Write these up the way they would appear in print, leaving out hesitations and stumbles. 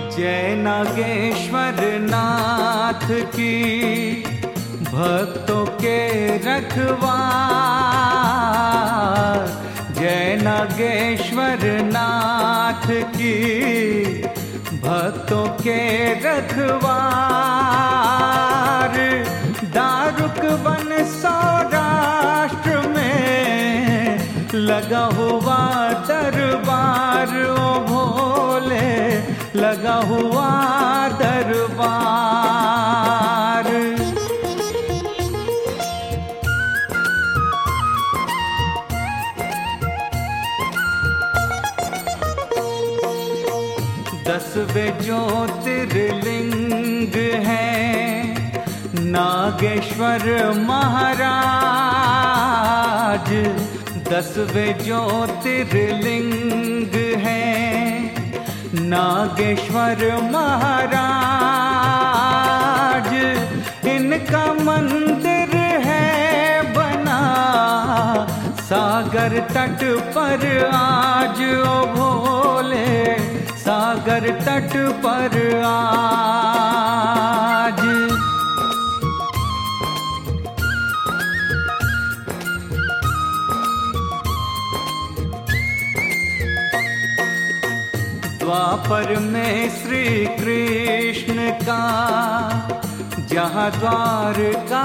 जय नागेश्वर नाथ की भक्तों के रखवार। जय नागेश्वर नाथ की भक्तों के रखवार। दारुक वन सौराष्ट्र में लगा हुआ दरबार, ओ भोले लगा हुआ दरबार। दसवें ज्योतिर्लिंग हैं नागेश्वर महाराज। दसवें ज्योतिर्लिंग हैं नागेश्वर महाराज। इनका मंदिर है बना सागर तट पर आज, ओ भोले सागर तट पर आज। द्वापर में श्री कृष्ण का जहाँ द्वार का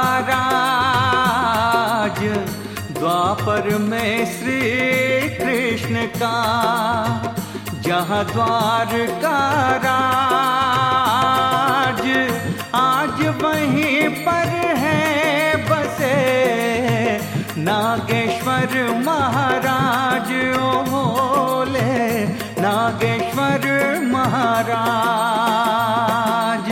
राज। द्वापर में श्री कृष्ण का जहाँ द्वार का राज। आज वहीं पर है बसे नागेश्वर महाराज, ओ भोले नागेश्वर महाराज।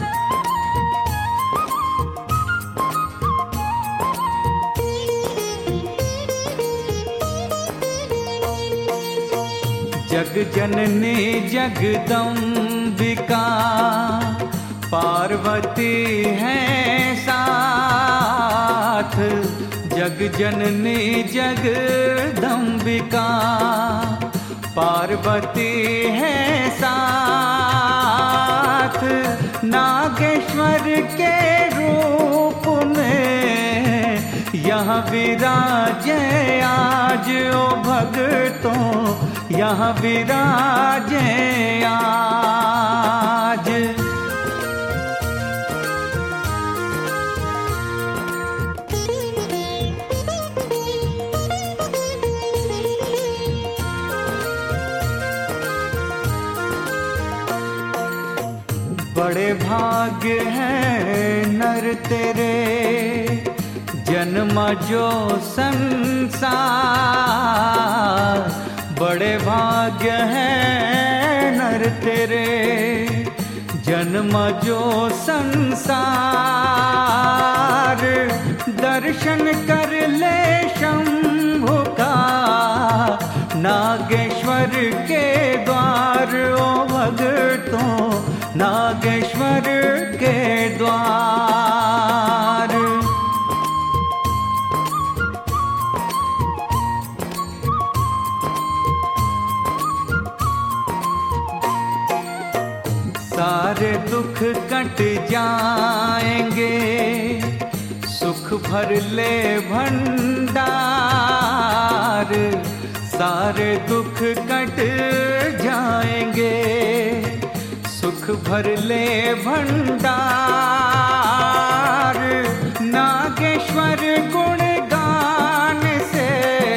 जग जननी जगदम्बिका पार्वती है साथ। जग जननी जगदम्बिका पार्वती है साथ। नागेश्वर के रूप में यहाँ विराजे आज, ओ भक्तों यहाँ विराजे आज। बड़े भाग्य हैं नर तेरे जन्म जो संसार। बड़े भाग्य हैं नर तेरे जन्म जो संसार। दर्शन कर ले शंभु का नागेश्वर के द्वार, ओ भक्तों नागेश्वर के द्वार। सारे दुख कट जाएंगे सुख भर ले भंडार। सारे दुख कट जाएंगे सुख भर ले भंडार। नागेश्वर गुण गान से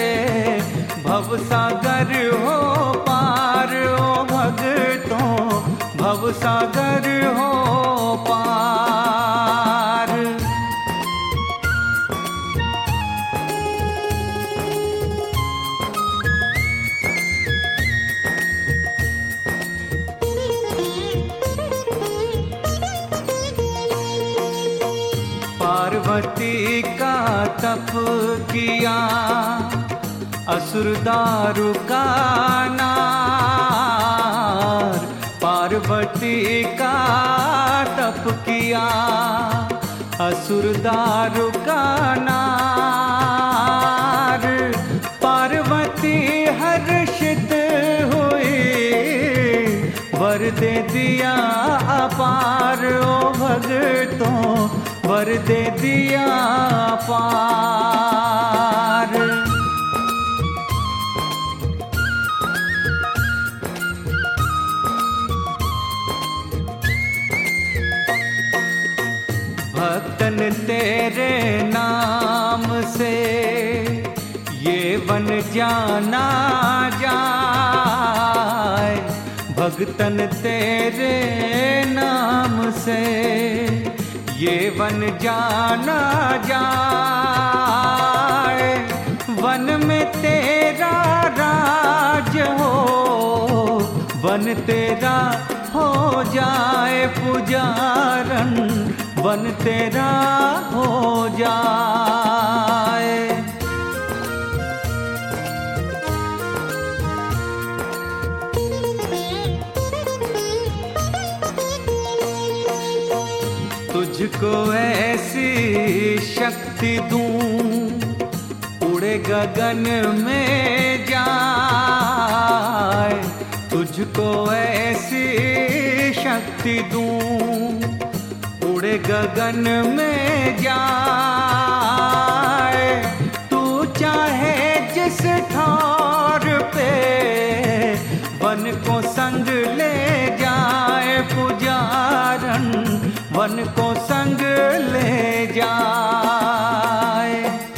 भवसागर हो पार, ओ भक्तों भवसागर हो पार। पार्वती का तप किया असुर दारू का नार। पार्वती का तप किया असुर दारू का नार। पार्वती हर्षित हुई वर दे दिया अपार ओ भगतों, वर दे दिया अपार। भक्तन तेरे नाम से ये वन जाना जाए, भक्तन तेरे नाम से ये वन जाना जाए। वन में तेरा राज हो, वन तेरा हो जाए पुजारन, वन तेरा हो जाए। तुझको ऐसी शक्ति दूं, उड़े गगन में जाए, तुझको ऐसी शक्ति दूं, उड़े गगन में जाए। तू चाहे जिस ठौर पे वन को संग ले जाए पुजारन, वन को संग ले जाए।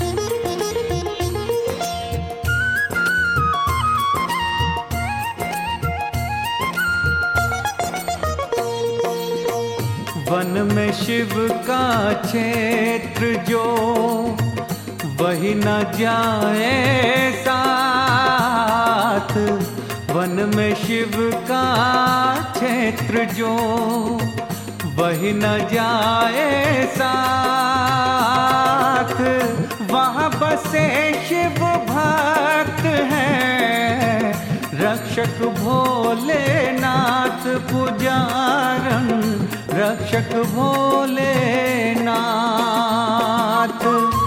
वन में शिव का क्षेत्र जो, वही न जाए साथ। वन में शिव का क्षेत्र जो, वही न जाए साथ। वहाँ बसे शिव भक्त हैं, रक्षक भोलेनाथ पुजारन, रक्षक भोलेनाथ।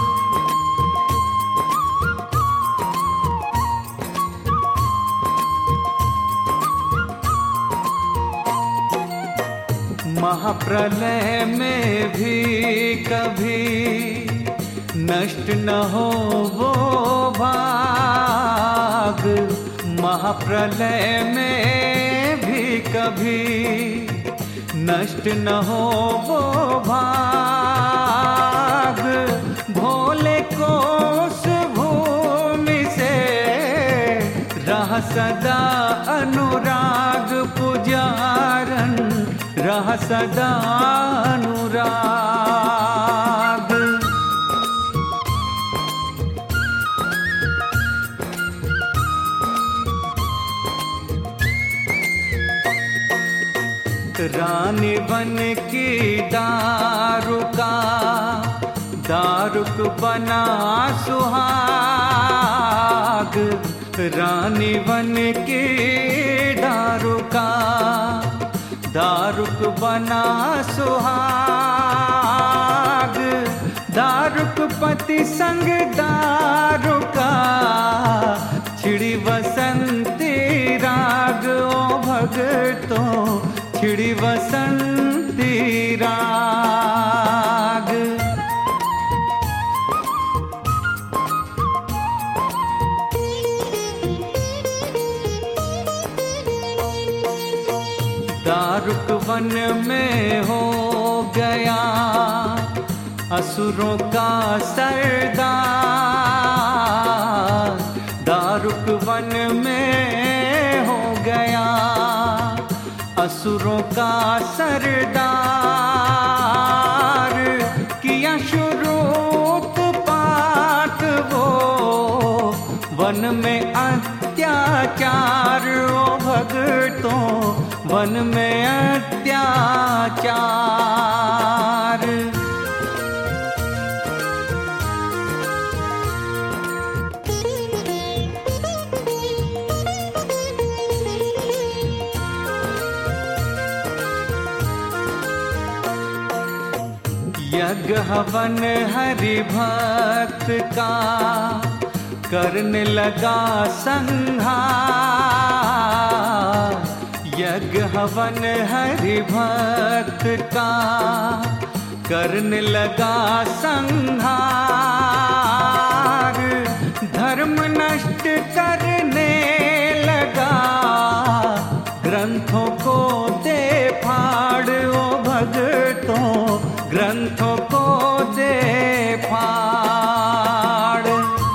महाप्रलय में भी कभी नष्ट न हो वो भाग, महाप्रलय में भी कभी नष्ट न हो वो भाग। भोले को उस भूमि से रह सदा अनुराग पुजारन, रह सदा अनुराग। रानी बन की दारुका, दारुक बना सुहाग। रानी बन की दारुका, दारुक बना सुहाग। दारुक पति संग दारुका, छिड़ी वसंती राग ओ भगतों, छिड़ी वसंती राग। दारुक वन में हो गया असुरों का सरदार। दारुक वन में हो गया असुरों का सरदार। किया शुरू उत्पात वो, वन में अत्याचार ओ भगतों, वन में अत्याचार। यज्ञ हवन हरि भक्त का करने लगा संहार। यज्ञ हवन हरि भक्त का करने लगा संहार, धर्म नष्ट करने लगा, ग्रंथों को दे फाड़ ओ भक्तों, ग्रंथों को दे फाड़।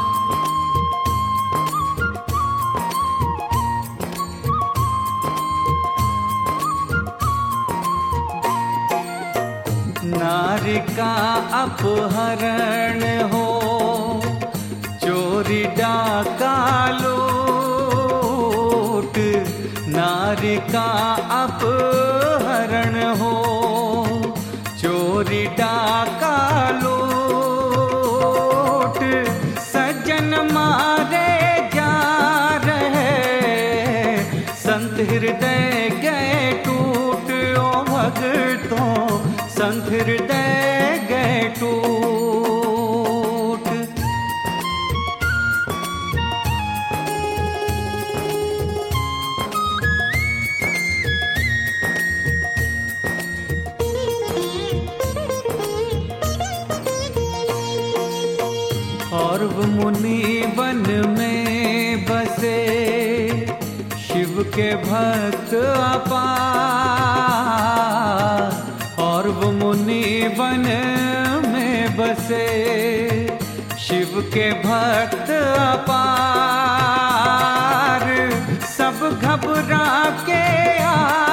नारी का अपहरण हो, चोरी डाका लूट, नारी का अपहरण हो, चोरी डाका लूट, सज्जन मारे जा रहे, संत हृदय गए टूट ओ भक्तों, संत हृदय गए टूट। और वो मुनि वन में बसे, शिव के भक्त अपार, और वो मुनि वन में बसे, शिव के भक्त अपार, सब घबरा के आ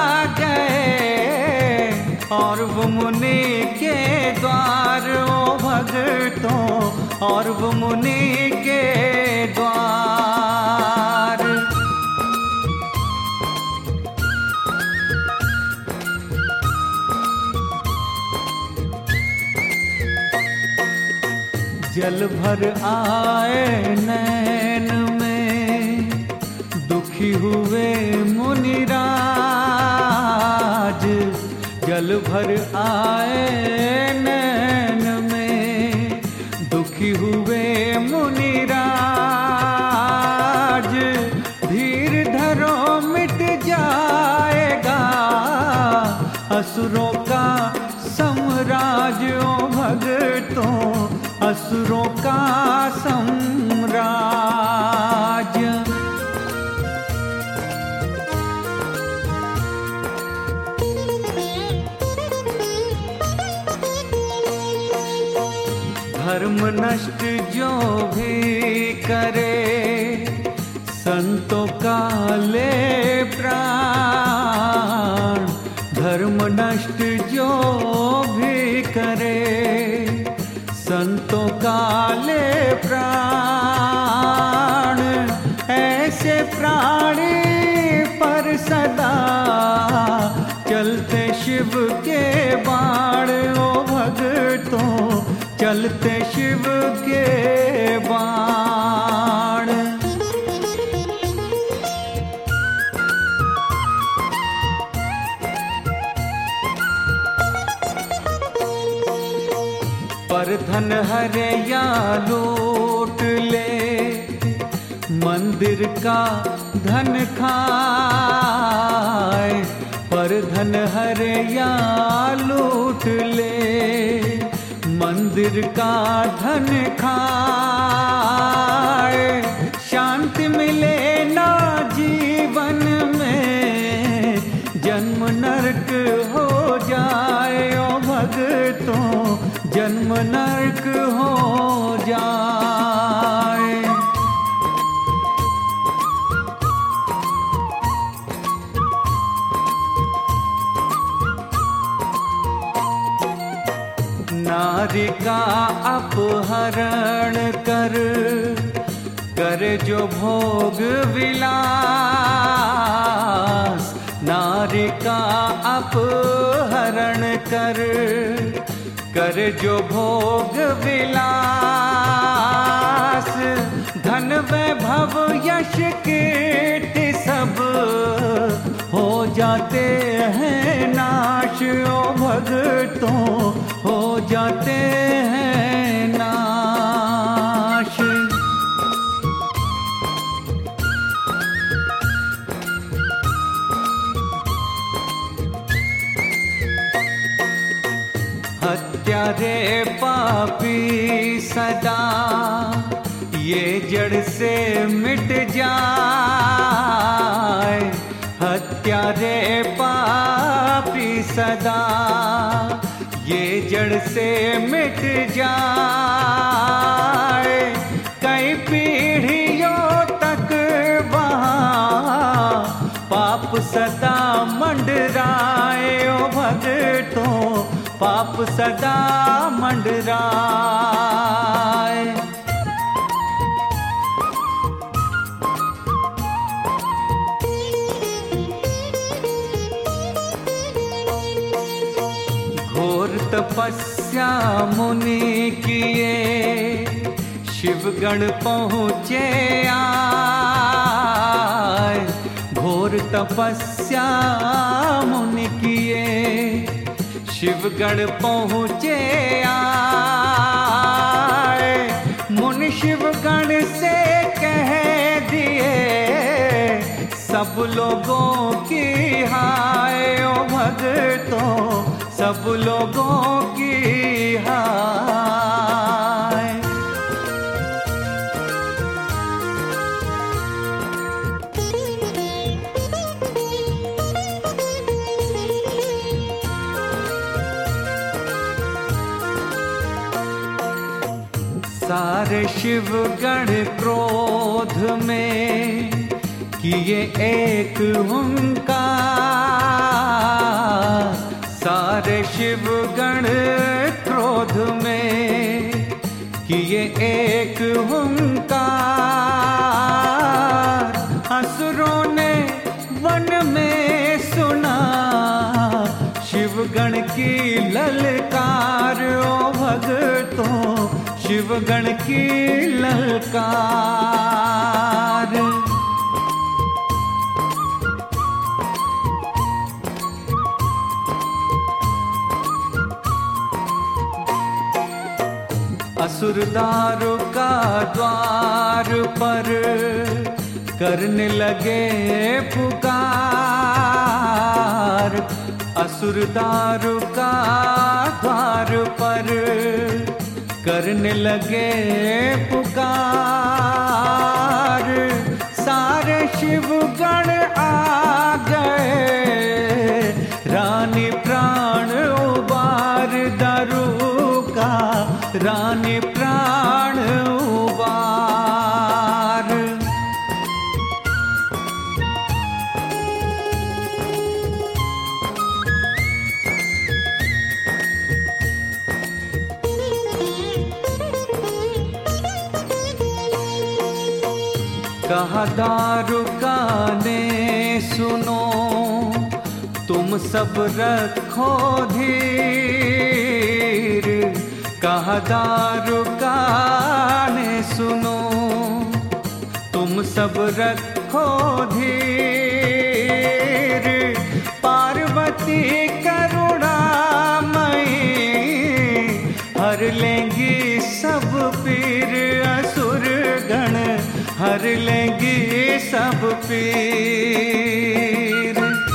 गए, और वो मुनि के द्वार ओ भक्तों, और वो मुनि के द्वार। जल भर आए नैन में, दुखी हुए मुनिराज, जल भर आए नैन में, दुखी हुए मुनिराज, धीर धरो मिट जाएगा असुरों का साम्राज्य ओ भक्तों, असुरों का साम्राज्य। धर्म नष्ट जो भी करे, संतों का ले प्राण, धर्म नष्ट जो भी करे, संतों का ले प्राण, ऐसे प्राणी पर सदा चलते शिव के बाण ओ भक्तों, चलते शिव के बाण। पर धन हरे या लूट ले, मंदिर का धन खाए, पर धन हरे या लूट ले, मंदिर का धन खाए, शांति मिले ना जीवन में, जन्म नरक हो जाए ओ भक्तों, जन्म नरक हो जाए। नारी का अपहरण कर, करे जो भोग विलास, नारी का अपहरण कर, करे जो भोग विलास, धन वैभव यश कीर्ति सब हो जाते हैं नाश ओ भक्तों, हो जाते हैं नाश। हत्या रे पापी सदा ये जड़ से मिट जाए, हत्या रे पापी सदा ये जड़ से मिट जाए। कई पीढ़ियों तक वहाँ पाप सदा मंडराए, ओ भक्तों पाप सदा मंडराए। घोर तपस्या मुनि किए शिवगण पहुँचे आए, घोर तपस्या मुनि किए शिवगण पहुँचे आए। मुनि शिवगण से कह दिए सब लोगों की हाय, ओ भक्तों सब लोगों की हाय। सारे शिवगण क्रोध में किए एक हुंकार, सारे शिवगण क्रोध में किए एक हुंकार। असुरों ने वन में सुना शिवगण की ललकार, ओ भक्तों शिवगण की ललकार। असुर दारू का द्वार पर करने लगे पुकार, असुर दारू का द्वार पर करने लगे पुकार। सारे शिवगण आ गए रानी प्राण उबार, दारू का रानी प्राण उबार। कहा दारुका ने सुनो तुम सब रखो धीर, कहा दारुका ने सुनो तुम सब रखो धीर। पार्वती करुणामयी हर लेंगी सब पीर, असुर गण हर लेंगी सब पीर।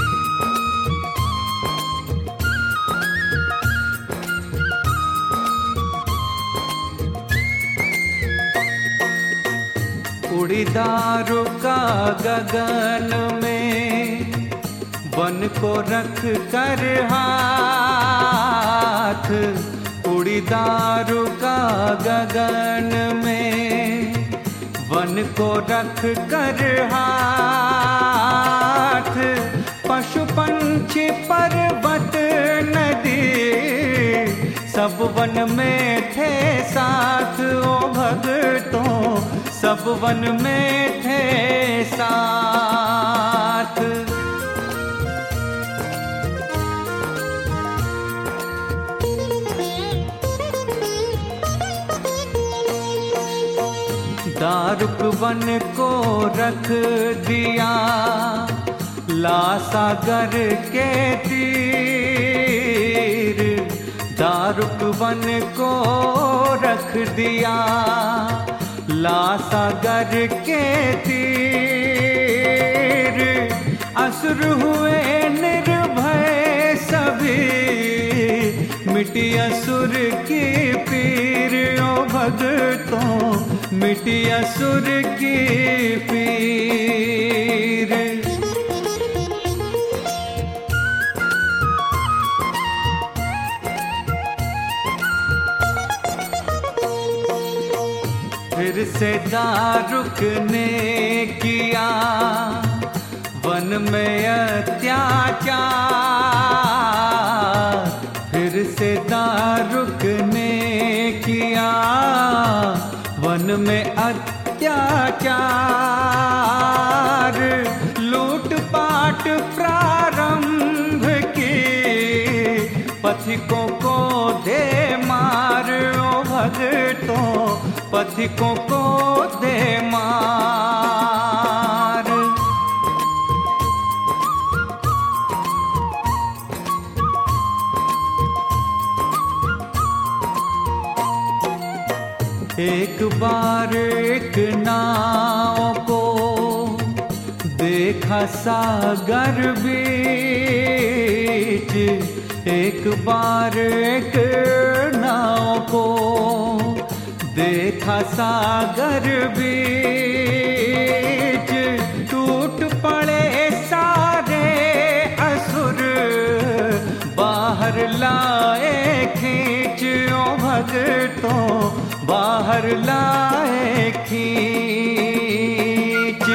उड़ी दारुका गगन में वन को रख कर हाथ, उड़ी दारुका गगन में वन को रख कर हाथ। पशु पंछी पर्वत नदी सब वन में थे साथ, ओ भक्तों सब वन में थे साथ। दारुक वन को रख दिया लासागर के तीर, दारुक वन को रख दिया लासागर के तीर। असुर हुए निर्भय सभी मिट मिटी असुर की पीर ओ भगतों, मिटी असुर की पीर। फिर से दारुक ने किया वन में अत्याचार, फिर से दारुक ने किया वन में अत्याचार। लूटपाट प्रारंभ की, पथिकों को दे मार ओ भगतों, पथिकों को दे मार। एक बार एक नाव को देखा सागर बीच, एक बार एक नाव को देखा सागर बीच। टूट पड़े सारे असुर, बाहर लाए खींच ओ भगतों, बाहर लाए खींच।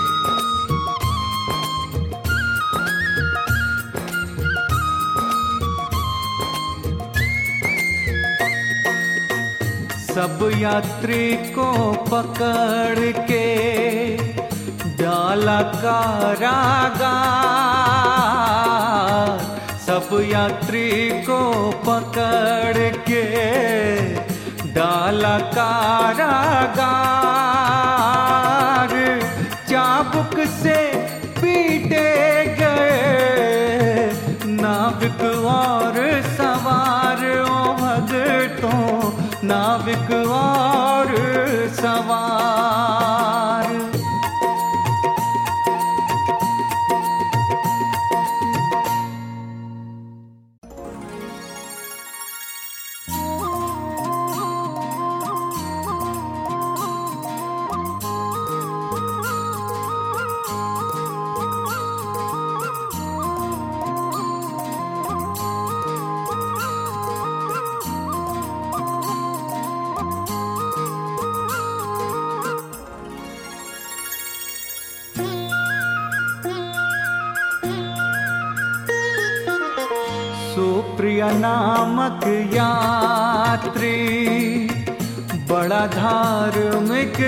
सब यात्री को पकड़ के डाला कारागार, सब यात्री को पकड़ के डाला कारागार। चाबुक से पीटे गए नाविक और सवार ओ भगतों, नाविक और सवार। सुप्रिया नामक यात्री बड़ा धार्मिक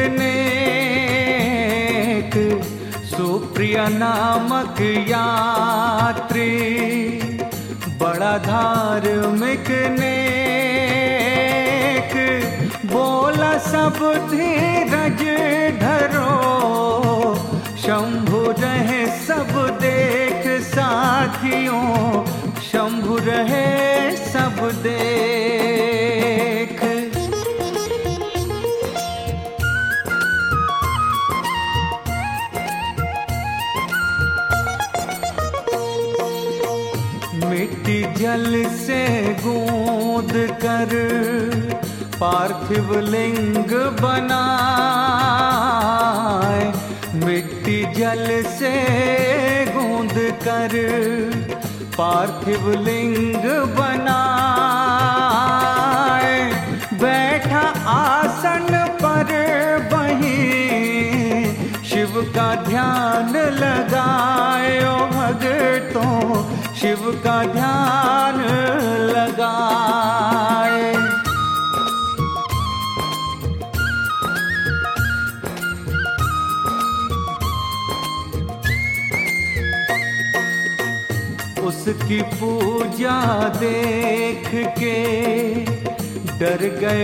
नेक, सुप्रिया नामक यात्री बड़ा धार्मिक नेक। बोला सब धीरज धरो, शंभु रहे सब देख साथियों, शंभु रहे सब देख। मिट्टी जल से गूंद कर पार्थिव लिंग बनाए, मिट्टी जल से गूंद कर पार्थिव लिंग बनाए। बैठा आसन पर वहीं शिव का ध्यान लगाए ओ भगतों, शिव का ध्यान लगाए। उसकी पूजा देख के डर गए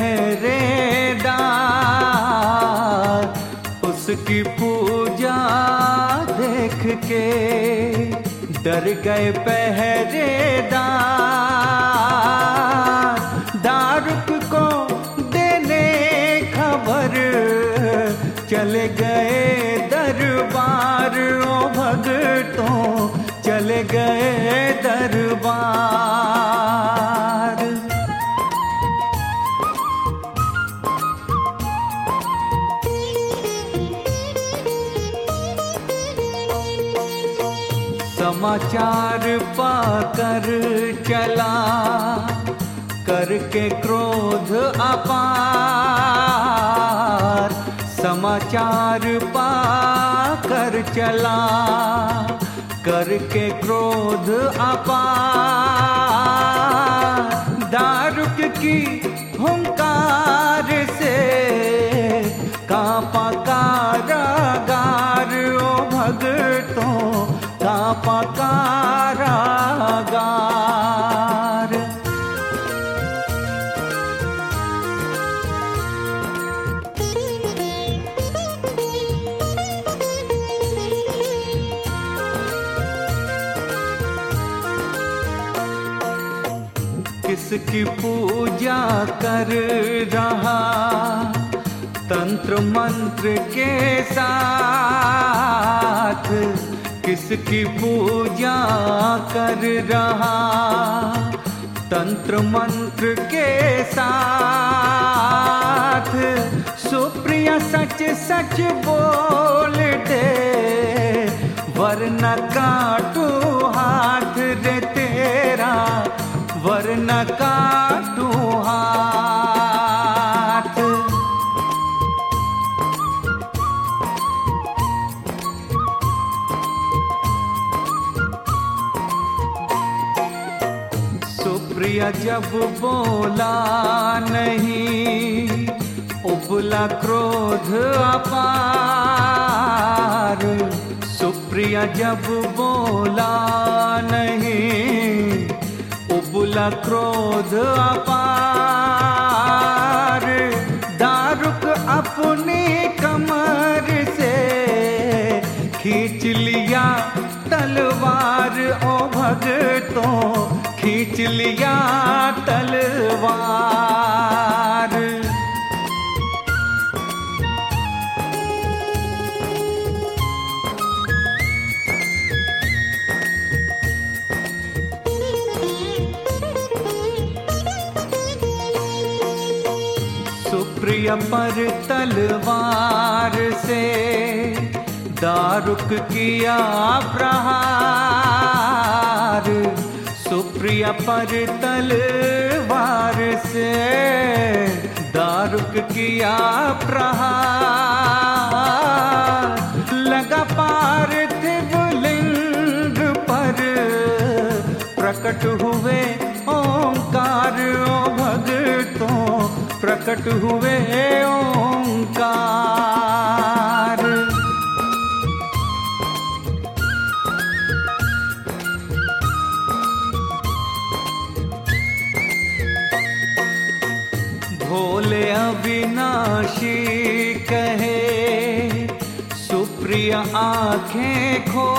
पहरेदार, उसकी पूजा देख के डर गए पहरेदार। दारुक को देने खबर चले गए दरबार ओ भगतों, चले गए दरबार। समाचार पाकर चला, करके क्रोध अपार। समाचार पाकर चला, करके क्रोध अपार। दारुक की हुंकार से कांपा कारागार, ओ भगतों कांपा कारागार। किसकी पूजा कर रहा तंत्र मंत्र के साथ, किसकी पूजा कर रहा तंत्र मंत्र के साथ। सुप्रिया सच सच बोल दे, वरना काटू हाथ रे तेरा, वरना काटू हाथ। सुप्रिया जब बोला नहीं, उबला क्रोध अपार। सुप्रिया जब बोला नहीं, उबला क्रोध अपार। दारुक अपनी कमर से खींच लिया तलवार, ओ भगतों खींच लिया तलवार। सुप्रिया पर तलवार से दारुक किया प्रहार। सुप्रिया पर तलवार से दारुक किया प्रहार। लगा पार्थिव लिंग पर प्रकट हुए ओंकार, ओ भगतों प्रकट हुए ओंकार। भोले अविनाशी कहे, सुप्रिया आंखें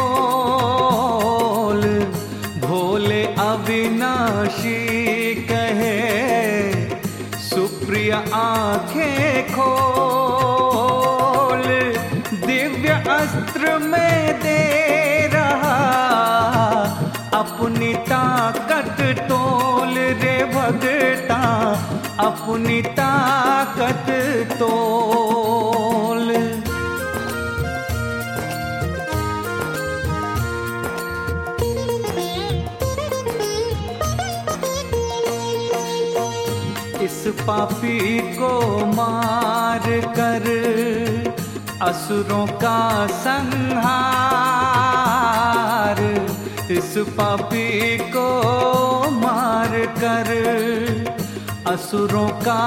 खोल। भोले अविनाशी कहे, सुप्रिया आंखें खोल। दिव्य अस्त्र में दे रहा अपनी ताकत तोल रे भगता, अपनी ताकत तोल। इस पापी को मार कर असुरों का संहार। इस पापी को मार कर असुरों का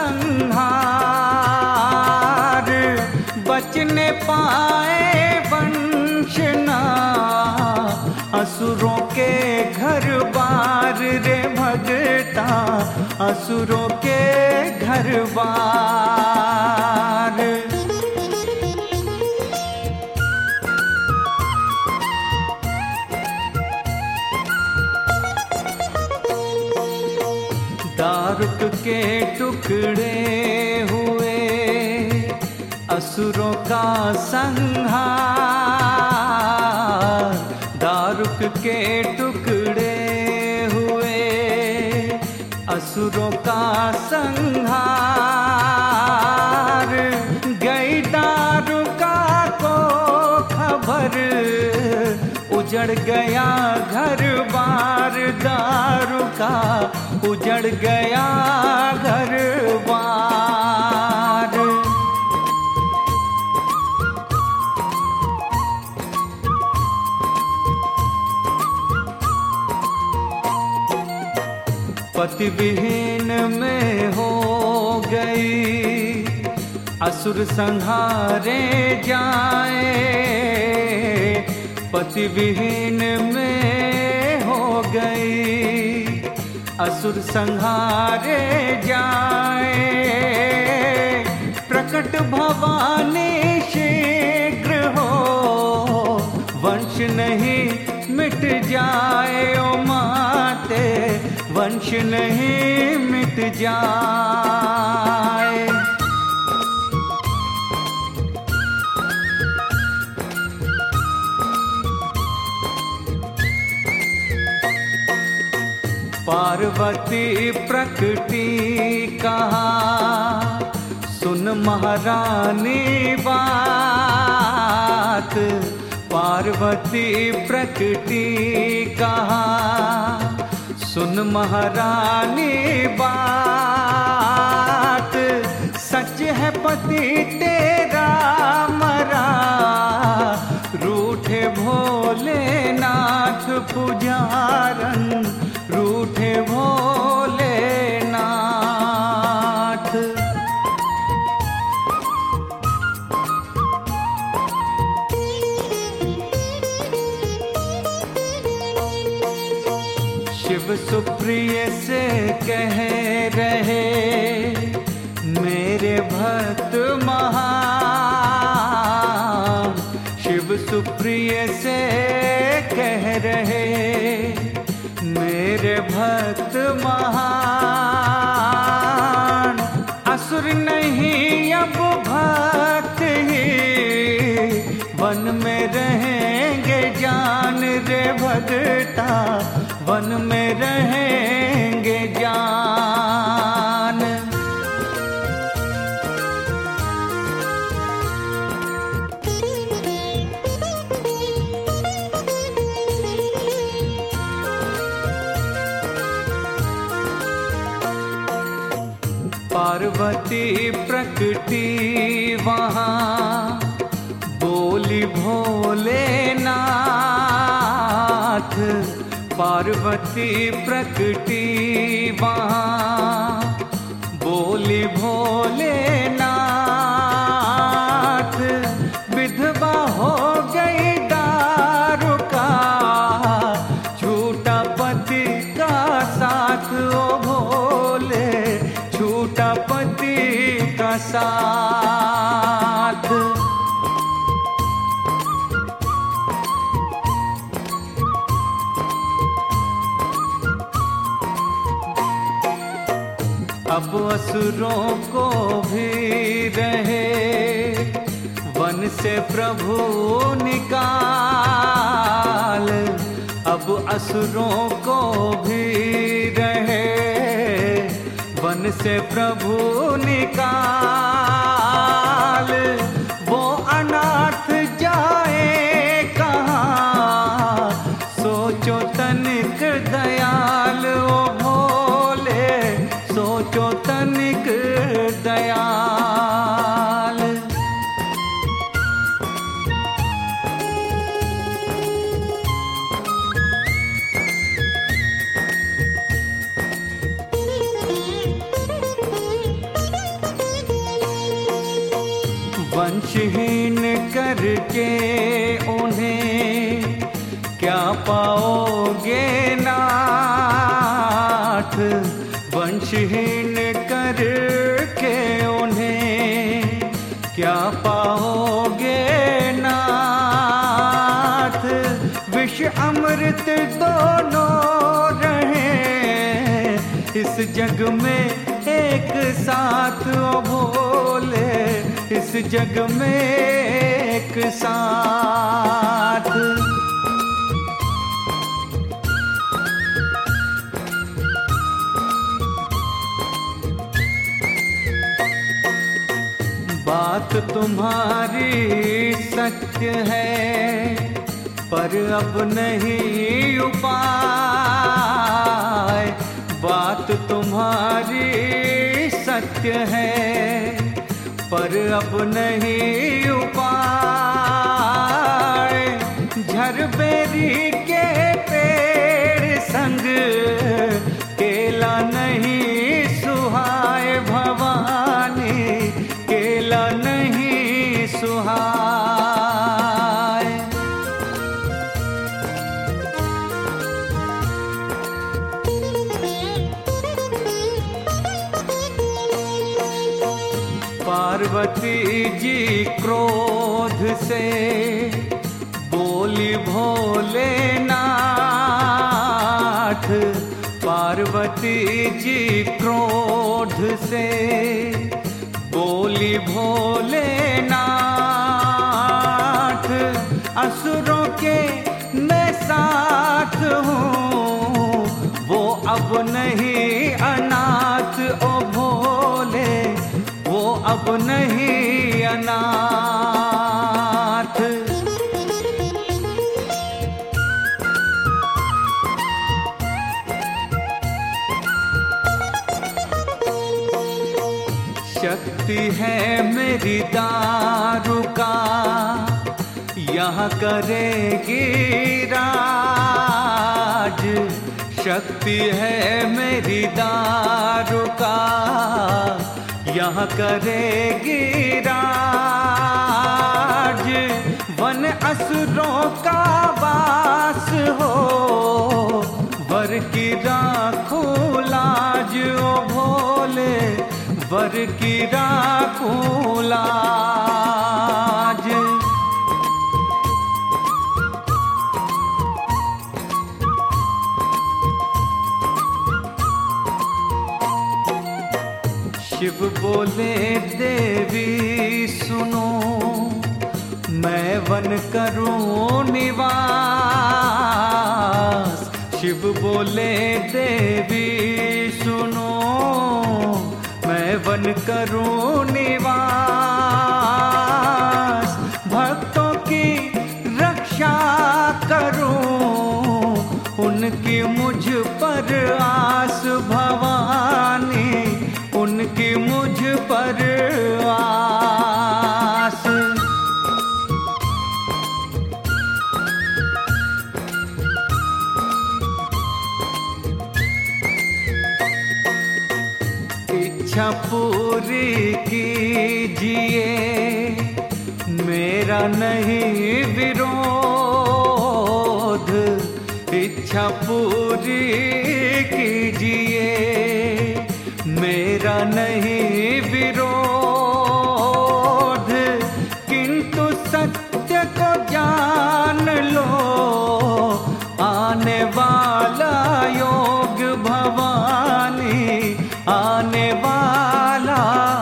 संहार। बचने पाए वंशना असुरों के घर बार रे भगता, असुरों के घर बार। दारुक के टुकड़े हुए असुरों का संहार। दारुक के टुकड़े हुए असुरों का संहार। गई दारुका को खबर, उजड़ उजड़ गया घर बार, दारू का उजड़ गया घर बार। पति विहीन में हो गई, असुर संहारे जाए। पति विहीन में हो गई, असुर संहारे जाए। प्रकट भवानी शीघ्र हो, वंश नहीं मिट जाए। ओ माते, वंश नहीं मिट जाए। पार्वती प्रकटी कहा, सुन महारानी बात। पार्वती प्रकटी कहा, सुन महारानी बात। सच है पति तेरा मरा, रूठे भोलेनाथ पुजारन, रूठे भोलेनाथ। शिव सुप्रिय से कह रहे, मेरे भक्त महान। शिव सुप्रिय से कह रहे, मेरे भक्त महान। असुर नहीं अब भक्त ही, वन में रहेंगे जान रे भगता, वन में रहेंगे जान। पार्वती प्रकटी वहाँ, बोली भोलेनाथ। पार्वती प्रकटी वहाँ, बोली भोलेनाथ। विधवा हो गई दारू का, झूठा पति का साथ। ओ भोले, झूठा पति का साथ। अब असुरों को भी रहे, वन से प्रभु निकाल। अब असुरों को भी रहे, वन से प्रभु निकाल। वो अनाथ जाए कहाँ, सोचो तनिक दयाल। ओ भोले, सोचो तनिक दयाल। वंशहीन करके उन्हें क्या पाओगे नाथ। वंशहीन करके उन्हें क्या पाओगे नाथ। विष अमृत दोनों रहे इस जग में एक साथ। ओ भोले, इस जग में एक साथ। बात तुम्हारी सत्य है, पर अब नहीं उपाय। बात तुम्हारी सत्य है, पर अब नहीं उपाय। झरबेरी के पेड़ संग केला नहीं सुहाए भवानी, केला नहीं सुहाए। पार्वती जी क्रोध से बोली भोलेनाथ। पार्वती जी क्रोध से बोली भोलेनाथ। असुरों के मैं साथ हूँ, वो अब नहीं अनाथ ओ भोले, वो अब नहीं अनाथ। शक्ति है मेरी दारू का, यहाँ करेगी राज। शक्ति है मेरी दारू का, यहाँ करेगी राज। वन असुरों का वास हो, वर की राखूं लाज ओ भोले, वर की राखूं लाज। शिव बोले देवी सुनो, मैं वन करूं निवास। शिव बोले देवी सुनो, मैं वन करूं निवास। भक्तों की रक्षा करूं, उनकी मुझ पर आस भवानी, उनकी मुझ पर आस। इच्छा पूरी कीजिए, मेरा नहीं विरोध। इच्छा पूरी कीजिए, मेरा नहीं विरोध। किंतु सत्य को जान लो, आने वाला योग भवानी, आने वाला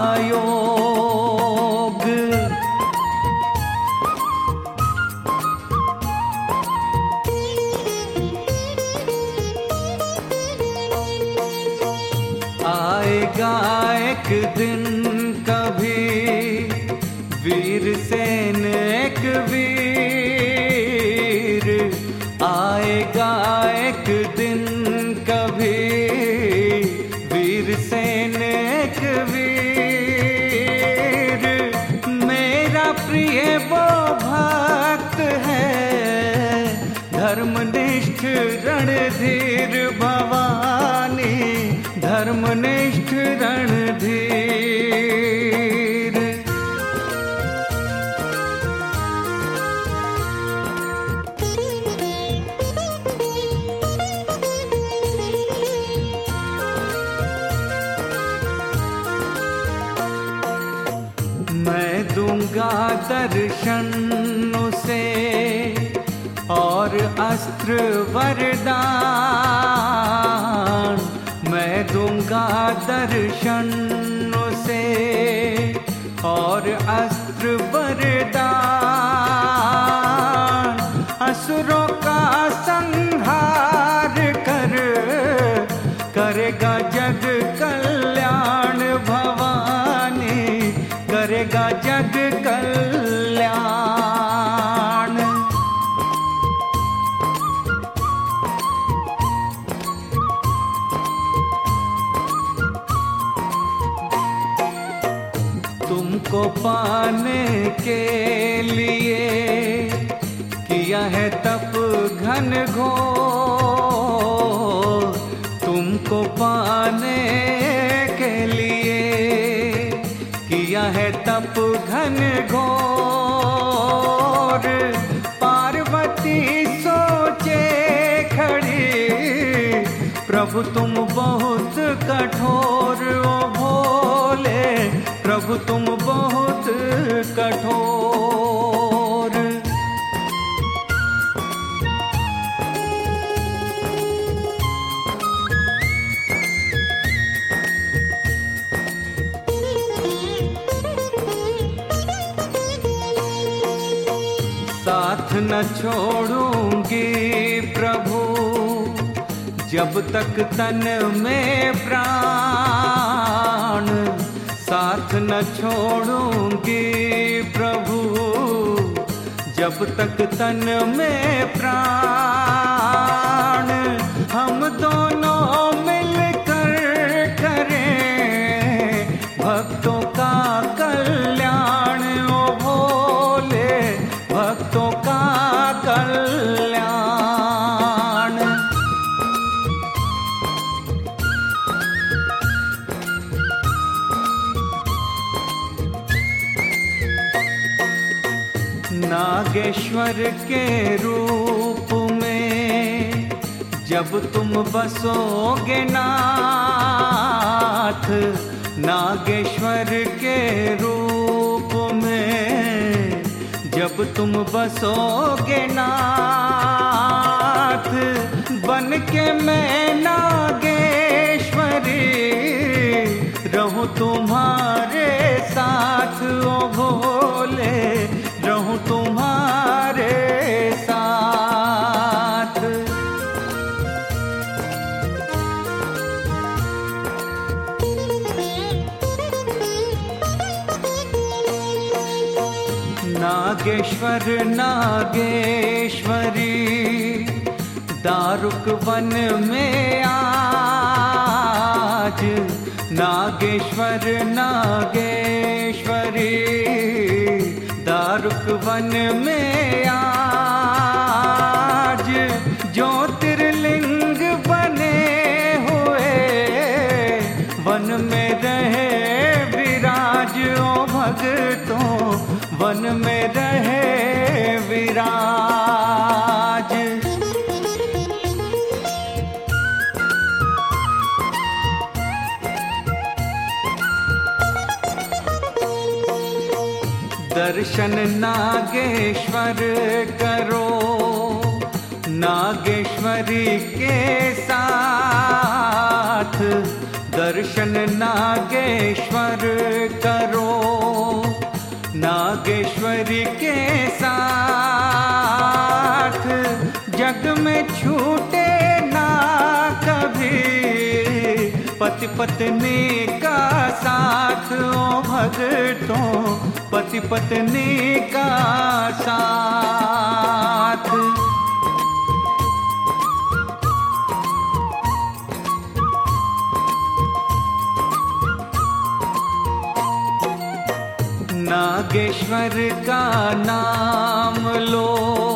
योग। आएगा एक दिन कभी, वीर सेन एक वीर। आएगा एक दिन कभी, वीर सेन एक वीर। मेरा प्रिय वो भक्त है, धर्मनिष्ठ रणधीर भवानी, धर्मनिष्ठ रणधीर। मैं दूंगा दर्शन उसे और अस्त्र वरदान। मैं दूंगा दर्शन उसे और अस्त्र वरदान। असुरों का संहार करेगा जग कल्याण भवानी, करेगा जग कल्याण। तुमको पाने के लिए किया है तप घन घोर, तुमको पाने के लिए किया है तप घन घोर। पार्वती सोचे खड़ी प्रभु तुम बहुत कठोर, ओ भोले प्रभु तुम बहुत कठोर। साथ न छोड़ूंगी प्रभु जब तक तन में प्राण, साथ न छोड़ूंगी प्रभु जब तक तन में प्राण। हम दोनों मिलकर करें भक्तों का कल्याण, ओ भोले भक्तों का कल्याण। नागेश्वर के रूप में जब तुम बसोगे नाथ, नागेश्वर के रूप में जब तुम बसोगे नाथ, बन के मैं नागेश्वरी रहूं तुम्हारे साथ, ओ भोले रहूं तुम्हारे साथ। नागेश्वर नागेश्वरी दारुक वन में आज, नागेश्वर नागेश्वरी दारुक वन में आज। ज्योतिर्लिंग बने हुए वन में रहे विराज, ओ भक्तों वन में रहे विराज। दर्शन नागेश्वर करो नागेश्वरी के साथ, दर्शन नागेश्वर करो नागेश्वरी के साथ। जग में छूटे ना कभी पति पत्नी का साथ, ओ भक्तों पति पत्नी का साथ। नागेश्वर का नाम लो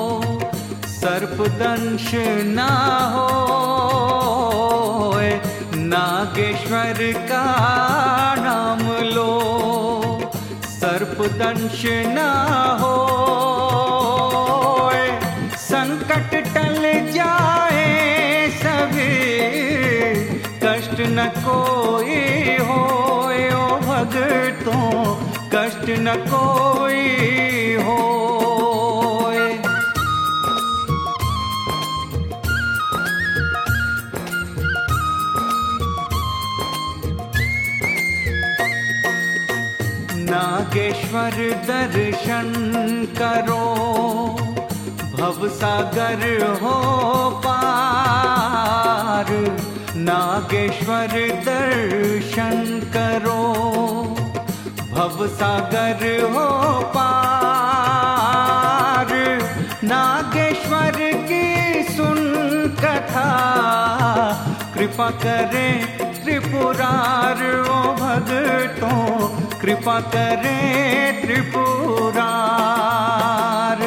सर्पदंश ना होए, नागेश्वर का नाम लो सर्पदंश ना होए। संकट टल जाए सभी कष्ट न कोई होए, ओ भक्तों कष्ट न कोई होए। नागेश्वर दर्शन करो भवसागर हो पार, नागेश्वर दर्शन करो भवसागर हो पार। नागेश्वर की सुन कथा कृपा करें त्रिपुरार, ओ भक्तों कृपा करे त्रिपुरारी।